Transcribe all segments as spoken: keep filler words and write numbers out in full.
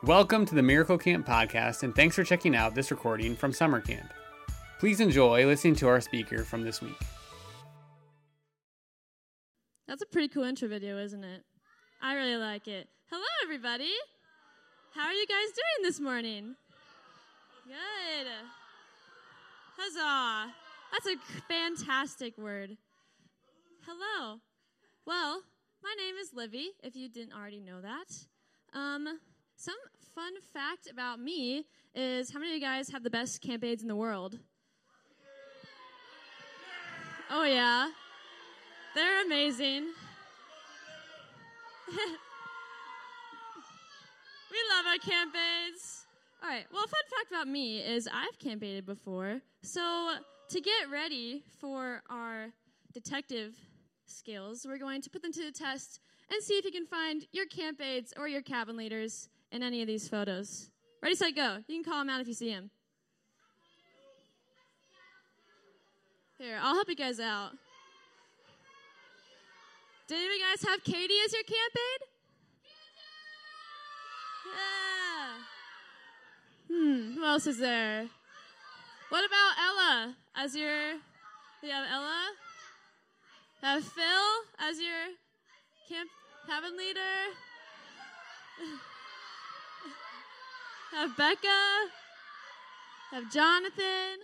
Welcome to the Miracle Camp podcast, and thanks for checking out this recording from summer camp. Please enjoy listening to our speaker from this week. That's a pretty cool intro video, isn't it? I really like it. Hello, everybody. How are you guys doing this morning? Good. Huzzah. That's a fantastic word. Hello. Well, my name is Livy, if you didn't already know that. Um, some fun fact about me is, how many of you guys have the best camp aids in the world? Oh, yeah. They're amazing. We love our camp aids. All right, well, a fun fact about me is I've camp aided before. So to get ready for our detective skills, we're going to put them to the test and see if you can find your camp aides or your cabin leaders in any of these photos. Ready, set, go. You can call them out if you see them. Here, I'll help you guys out. Did any of you guys have Katie as your camp aide? Yeah. Hmm, who else is there? What about Ella as your, you have Ella? Have Phil as your camp cabin leader? Have Becca? Have Jonathan?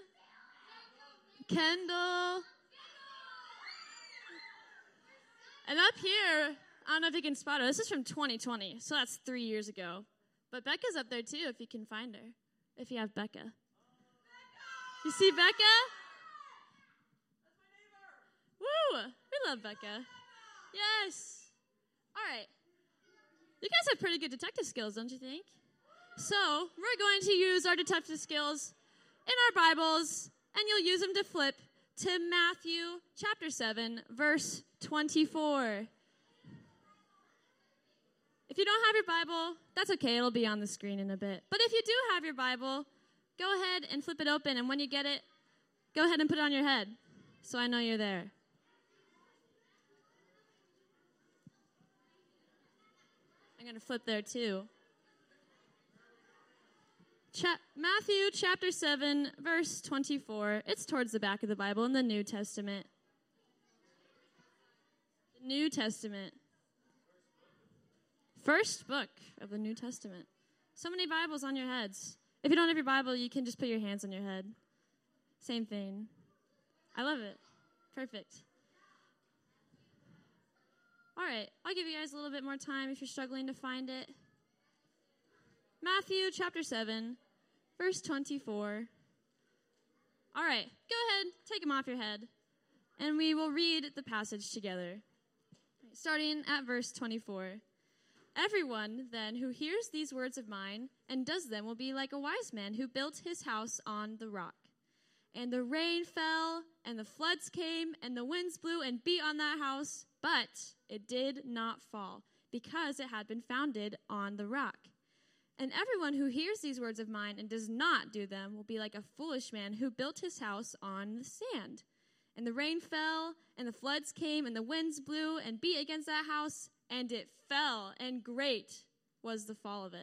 Kendall? And up here, I don't know if you can spot her. This is from twenty twenty, so that's three years ago. But Becca's up there, too, if you can find her, if you have Becca. You see Becca? Woo! We love Becca. Yes. All right. You guys have pretty good detective skills, don't you think? So we're going to use our detective skills in our Bibles, and you'll use them to flip to Matthew chapter seven, verse twenty-four. If you don't have your Bible, that's okay. It'll be on the screen in a bit. But if you do have your Bible, go ahead and flip it open, and when you get it, go ahead and put it on your head so I know you're there. I'm going to flip there too. Cha- Matthew chapter seven, verse twenty-four. It's towards the back of the Bible in the New Testament. The New Testament. First book of the New Testament. So many Bibles on your heads. If you don't have your Bible, you can just put your hands on your head. Same thing. I love it. Perfect. All right, I'll give you guys a little bit more time if you're struggling to find it. Matthew chapter seven, verse twenty-four. All right, go ahead, take them off your head, and we will read the passage together. Starting at verse twenty-four. Everyone, then, who hears these words of mine and does them will be like a wise man who built his house on the rock. And the rain fell, and the floods came, and the winds blew and beat on that house, but it did not fall, because it had been founded on the rock. And everyone who hears these words of mine and does not do them will be like a foolish man who built his house on the sand. And the rain fell, and the floods came, and the winds blew and beat against that house, and it fell, and great was the fall of it.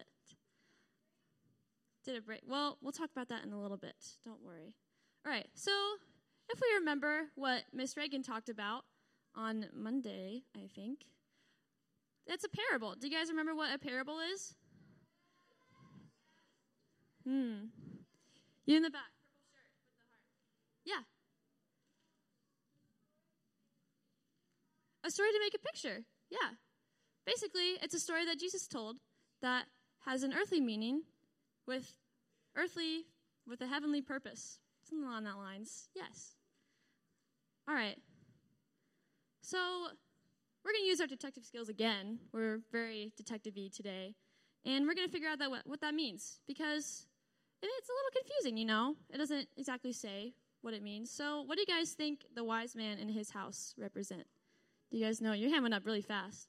Did it break? Well, we'll talk about that in a little bit. Don't worry. All right, so if we remember what Miss Reagan talked about on Monday, I think, that's a parable. Do you guys remember what a parable is? Hmm. You in the back. Purple shirt with the heart. Yeah. A story to make a picture. Yeah. Basically, it's a story that Jesus told that has an earthly meaning with earthly, with a heavenly purpose. Something along that lines. Yes. All right. So we're going to use our detective skills again. We're very detective-y today. And we're going to figure out that what, what that means. Because it's a little confusing, you know. It doesn't exactly say what it means. So what do you guys think the wise man and his house represent? Do you guys know? Your hand went up really fast.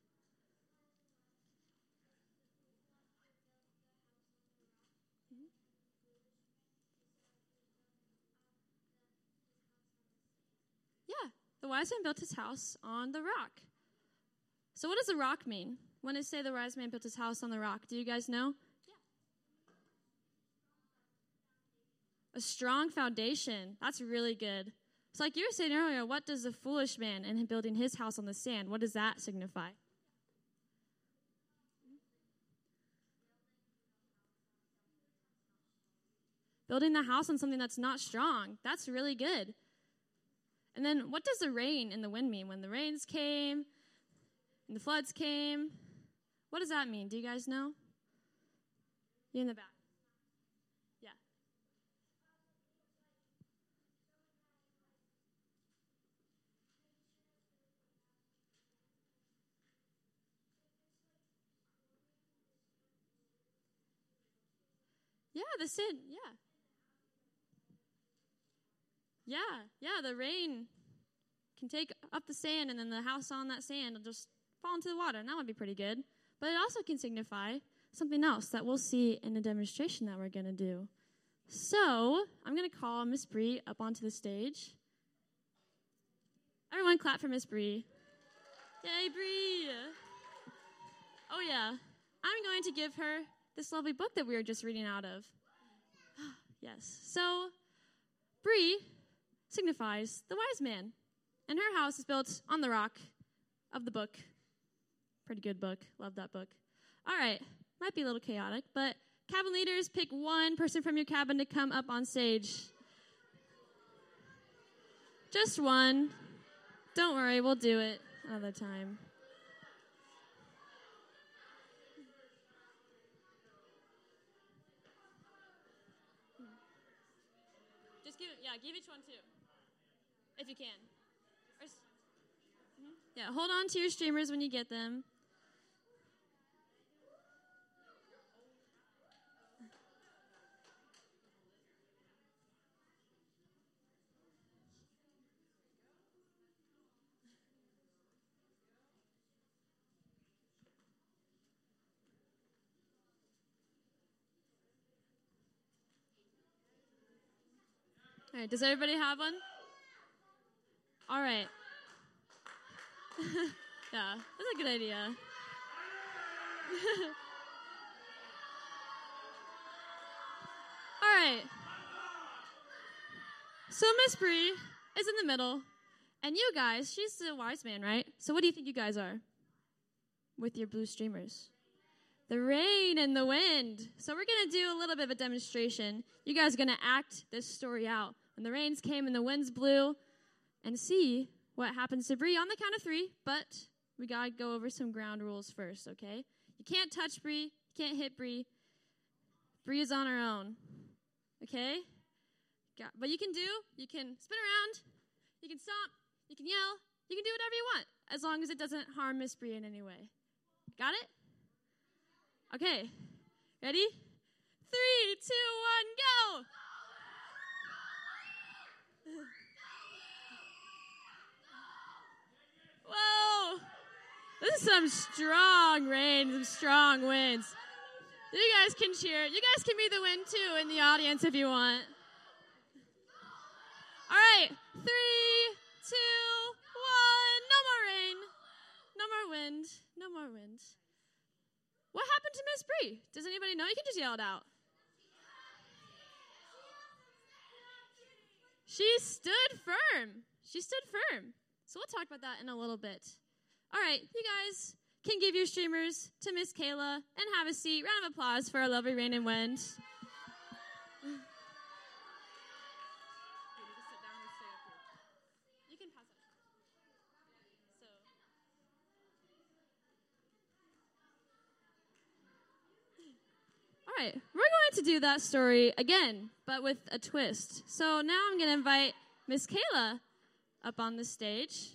Yeah, the wise man built his house on the rock. So what does the rock mean? When it say the wise man built his house on the rock, do you guys know? A strong foundation. That's really good. It's like you were saying earlier, what does the foolish man in building his house on the sand, what does that signify? Building the house on something that's not strong. That's really good. And then what does the rain and the wind mean? When the rains came and the floods came, what does that mean? Do you guys know? You in the back. Yeah. Yeah, the sin, yeah. Yeah, yeah, the rain can take up the sand, and then the house on that sand will just fall into the water, and that would be pretty good. But it also can signify something else that we'll see in a demonstration that we're going to do. So, I'm going to call Miss Bree up onto the stage. Everyone clap for Miss Bree. Yay, Bree! Oh, yeah. I'm going to give her this lovely book that we were just reading out of. Yes. So, Bree signifies the wise man. And her house is built on the rock of the book. Pretty good book. Love that book. All right. Might be a little chaotic, but cabin leaders, pick one person from your cabin to come up on stage. Just one. Don't worry, we'll do it another time. Just give, yeah, give each one two, if you can. Or, mm-hmm. Yeah, hold on to your streamers when you get them. All right, does everybody have one? All right. Yeah, that's a good idea. All right. So Miss Bree is in the middle, and you guys, she's the wise man, right? So what do you think you guys are with your blue streamers? The rain and the wind. So we're going to do a little bit of a demonstration. You guys are going to act this story out. When the rains came and the winds blew, and see what happens to Bree on the count of three, but we got to go over some ground rules first, okay? You can't touch Bree. You can't hit Bree. Bree is on her own, okay? Got, but you can do, you can spin around, you can stomp, you can yell, you can do whatever you want, as long as it doesn't harm Miss Bree in any way. Got it? Okay, ready? Three, two, one, go! Whoa! This is some strong rain, some strong winds. You guys can cheer. You guys can be the wind, too, in the audience if you want. All right, three, two, one. No more rain. No more wind. No more wind. What happened to Miss Bree? Does anybody know? You can just yell it out. She stood firm. She stood firm. So we'll talk about that in a little bit. All right, you guys can give your streamers to Miss Kayla and have a seat. Round of applause for our lovely rain and wind. You can pass it. So. All right, we're going to do that story again, but with a twist. So now I'm going to invite Miss Kayla up on the stage.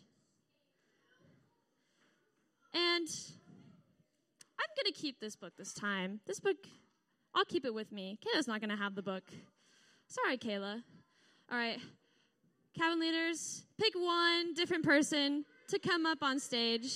And I'm going to keep this book this time. This book, I'll keep it with me. Kayla's not going to have the book. Sorry, Kayla. All right. Cabin leaders, pick one different person to come up on stage.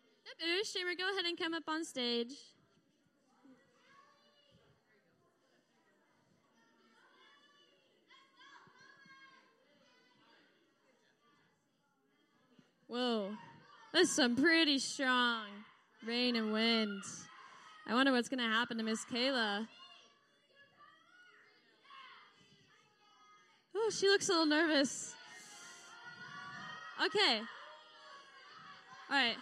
Streamer, go ahead and come up on stage. Whoa. That's some pretty strong rain and wind. I wonder what's going to happen to Miss Kayla. Oh, she looks a little nervous. Okay. All right.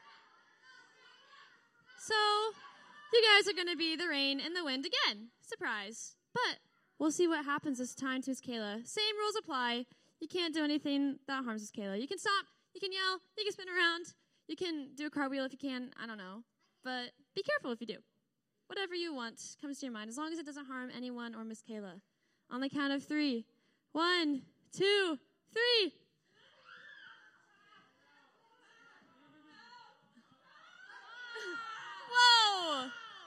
So, you guys are going to be the rain and the wind again. Surprise. But we'll see what happens this time to Miss Kayla. Same rules apply. You can't do anything that harms Miss Kayla. You can stop. You can yell. You can spin around. You can do a cartwheel if you can. I don't know. But be careful if you do. Whatever you want comes to your mind, as long as it doesn't harm anyone or Miss Kayla. On the count of three. One, two, three. Whoa!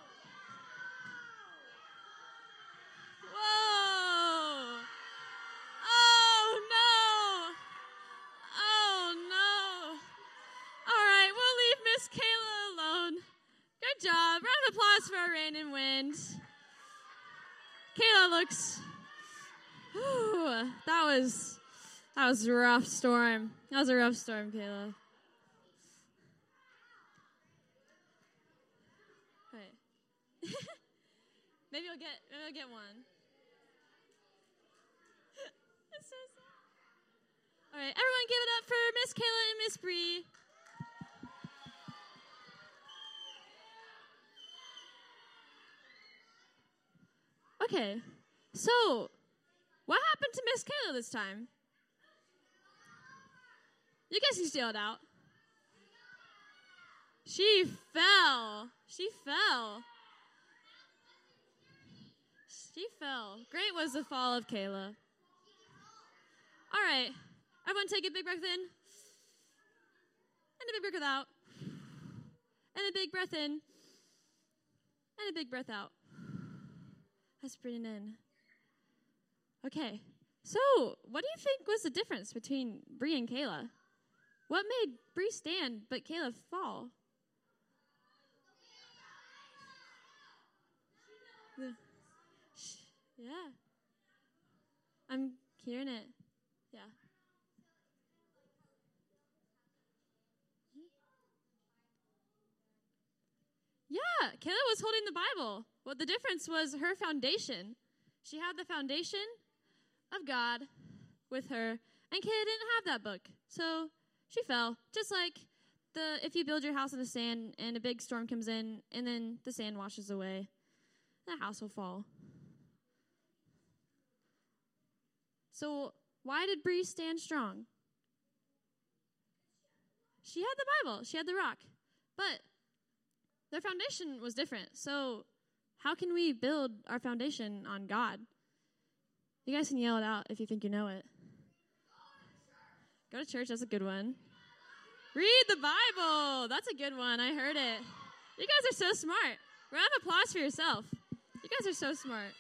Whoa! Oh, no! Oh, no! All right, we'll leave Miss Kayla alone. Good job. Round of applause for our rain and wind. Kayla looks... Whew, that was that was a rough storm. That was a rough storm, Kayla. Right. maybe I'll get maybe I'll get one. It's so sad. All right, everyone, give it up for Miss Kayla and Miss Bree. Okay, so. What happened to Miss Kayla this time? You guys can still it out. She fell. She fell. She fell. Great was the fall of Kayla. All right. Everyone take a big breath in. And a big breath out. And a big breath in. And a big breath out. Let's breathe in. Okay, so what do you think was the difference between Bree and Kayla? What made Bree stand but Kayla fall? The, yeah. I'm hearing it. Yeah. Yeah, Kayla was holding the Bible. Well, the difference was her foundation. She had the foundation of God with her, and Kayla didn't have that book, so she fell. Just like the if you build your house in the sand and a big storm comes in, and then the sand washes away, the house will fall. So why did Bree stand strong? She had the Bible. She had the rock. But their foundation was different. So how can we build our foundation on God? You guys can yell it out if you think you know it. Go to church. That's a good one. Read the Bible. That's a good one. I heard it. You guys are so smart. Round of applause for yourself. You guys are so smart.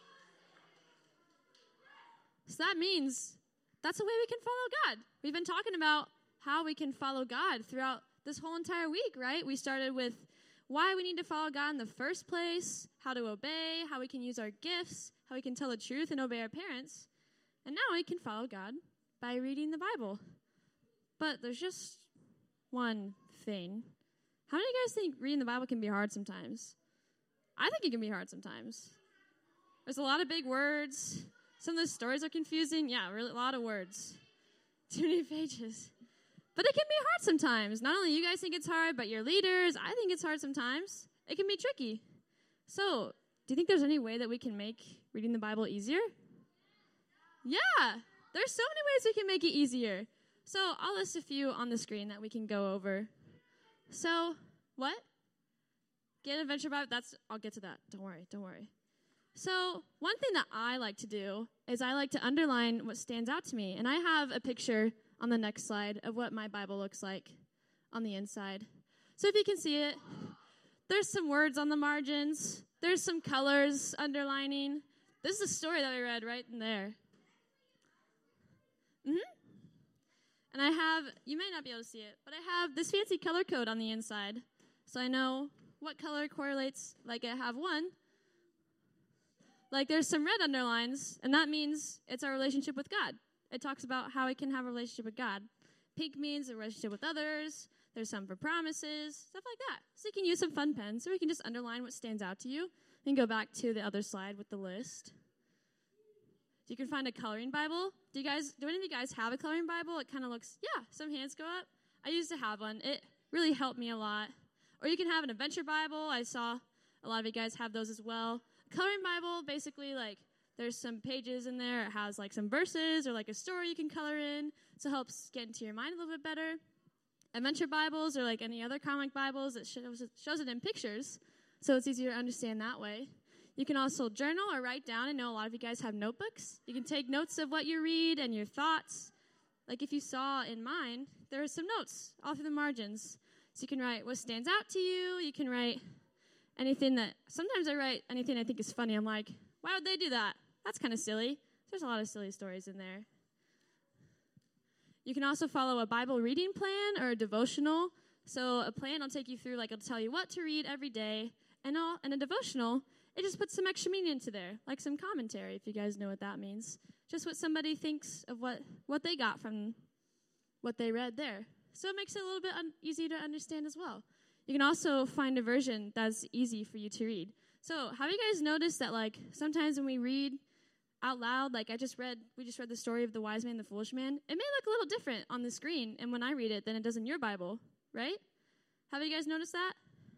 So that means that's the way we can follow God. We've been talking about how we can follow God throughout this whole entire week, right? We started with why we need to follow God in the first place, how to obey, how we can use our gifts, how we can tell the truth and obey our parents. And now we can follow God by reading the Bible. But there's just one thing. How many of you guys think reading the Bible can be hard sometimes? I think it can be hard sometimes. There's a lot of big words. Some of the stories are confusing. Yeah, really, a lot of words. Too many pages. But it can be hard sometimes. Not only you guys think it's hard, but your leaders, I think it's hard sometimes. It can be tricky. So, do you think there's any way that we can make reading the Bible easier? Yeah, there's so many ways we can make it easier. So, I'll list a few on the screen that we can go over. So, what? Get Adventure Bible. That's, I'll get to that. Don't worry, don't worry. So, one thing that I like to do is I like to underline what stands out to me. And I have a picture on the next slide of what my Bible looks like on the inside. So if you can see it, there's some words on the margins. There's some colors underlining. This is a story that I read right in there. Mm-hmm. And I have, you may not be able to see it, but I have this fancy color code on the inside. So I know what color correlates, like I have one. Like there's some red underlines, and that means it's our relationship with God. It talks about how we can have a relationship with God. pink means a relationship with others. There's some for promises, stuff like that. So you can use some fun pens, or you can just underline what stands out to you and go back to the other slide with the list. You can find a coloring Bible. Do you guys, do any of you guys have a coloring Bible? It kind of looks, yeah, some hands go up. I used to have one. It really helped me a lot. Or you can have an adventure Bible. I saw a lot of you guys have those as well. Coloring Bible, basically, like, there's some pages in there. It has, like, some verses or, like, a story you can color in. So it helps get into your mind a little bit better. Adventure Bibles or, like, any other comic Bibles, it shows it, shows it in pictures, so it's easier to understand that way. You can also journal or write down. I know a lot of you guys have notebooks. You can take notes of what you read and your thoughts. Like if you saw in mine, there are some notes all through the margins. So you can write what stands out to you. You can write anything that, sometimes I write anything I think is funny. I'm like, why would they do that? That's kind of silly. There's a lot of silly stories in there. You can also follow a Bible reading plan or a devotional. So a plan will take you through, like it'll tell you what to read every day. And, all, and a devotional, it just puts some extra meaning into there, like some commentary, if you guys know what that means. Just what somebody thinks of what, what they got from what they read there. So it makes it a little bit un- easy to understand as well. You can also find a version that's easy for you to read. So have you guys noticed that, like, sometimes when we read out loud, like I just read, we just read the story of the wise man and the foolish man, it may look a little different on the screen and when I read it than it does in your Bible, right? Have you guys noticed that?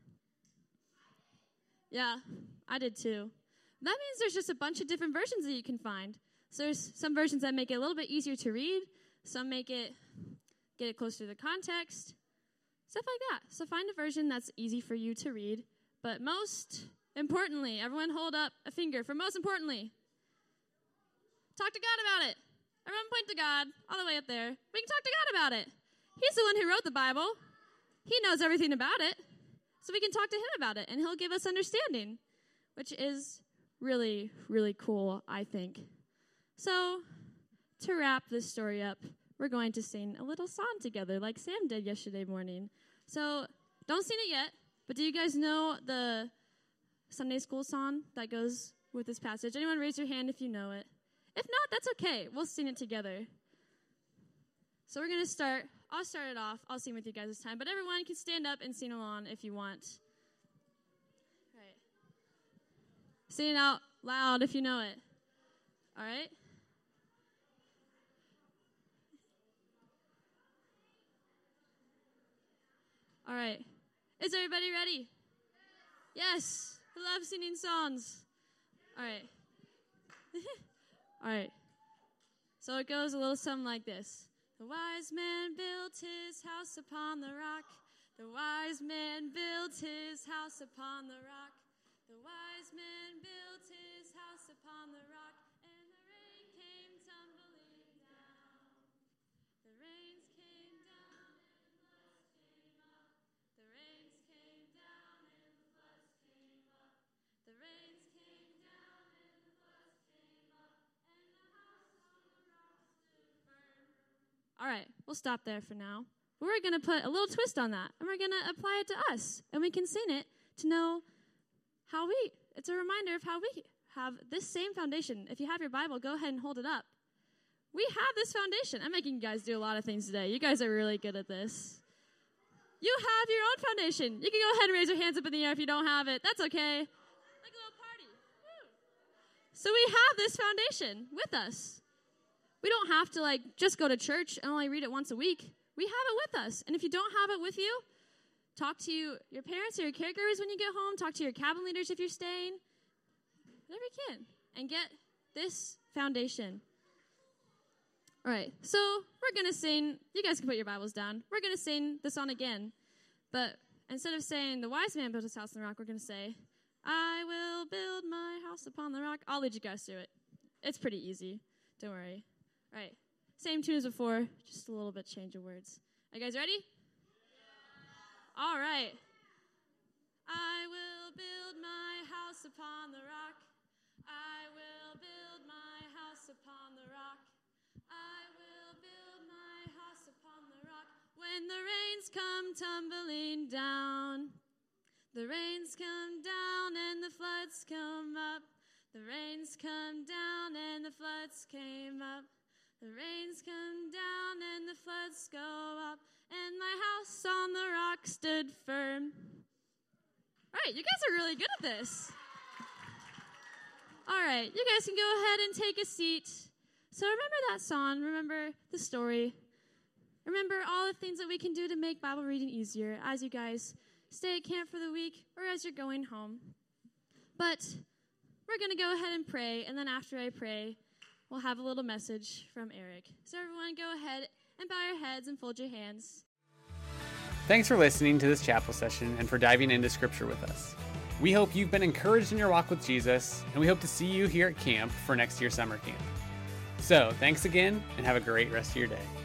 Yeah, I did too. That means there's just a bunch of different versions that you can find. So there's some versions that make it a little bit easier to read. Some make it, get it closer to the context. Stuff like that. So find a version that's easy for you to read. But most importantly, everyone hold up a finger for most importantly. Talk to God about it. Everyone point to God all the way up there. We can talk to God about it. He's the one who wrote the Bible. He knows everything about it. So we can talk to him about it, and he'll give us understanding, which is really, really cool, I think. So to wrap this story up, we're going to sing a little song together like Sam did yesterday morning. So don't sing it yet, but do you guys know the Sunday school song that goes with this passage? Anyone raise your hand if you know it? If not, that's okay. We'll sing it together. So we're going to start. I'll start it off. I'll sing with you guys this time. But everyone can stand up and sing along if you want. All right. Sing it out loud if you know it. All right? All right. Is everybody ready? Yes. I love singing songs. All right. All right. So it goes a little something like this. The wise man built his house upon the rock. The wise man built his house upon the rock. The wise man built his house upon the rock. And the rain came tumbling down. The rains came down and the floods came up. The rains came down and the floods came up. The rains came down and the floods came up. And the house on the rock stood firm. All right, we'll stop there for now. We're going to put a little twist on that, and we're going to apply it to us, and we can sing it to know how we, it's a reminder of how we have this same foundation. If you have your Bible, go ahead and hold it up. We have this foundation. I'm making you guys do a lot of things today. You guys are really good at this. You have your own foundation. You can go ahead and raise your hands up in the air if you don't have it. That's okay. Like a little party. Woo. So we have this foundation with us. We don't have to, like, just go to church and only read it once a week. We have it with us. And if you don't have it with you, talk to you, your parents or your caregivers when you get home. Talk to your cabin leaders if you're staying. Whatever you can. And get this foundation. All right. So we're going to sing. You guys can put your Bibles down. We're going to sing the song again. But instead of saying, the wise man built his house on the rock, we're going to say, I will build my house upon the rock. I'll lead you guys through it. It's pretty easy. Don't worry. All right. Same tune as before, just a little bit change of words. Are you guys ready? Yeah. All right. I will build my house upon the rock. I will build my house upon the rock. I will build my house upon the rock. When the rains come tumbling down, the rains come down and the floods come up. The rains come down and the floods came up. The rains come down and the floods go up, and my house on the rock stood firm. All right, you guys are really good at this. All right, you guys can go ahead and take a seat. So remember that song, remember the story. Remember all the things that we can do to make Bible reading easier as you guys stay at camp for the week or as you're going home. But we're going to go ahead and pray, and then after I pray, we'll have a little message from Eric. So everyone go ahead and bow your heads and fold your hands. Thanks for listening to this chapel session and for diving into Scripture with us. We hope you've been encouraged in your walk with Jesus, and we hope to see you here at camp for next year's summer camp. So, thanks again, and have a great rest of your day.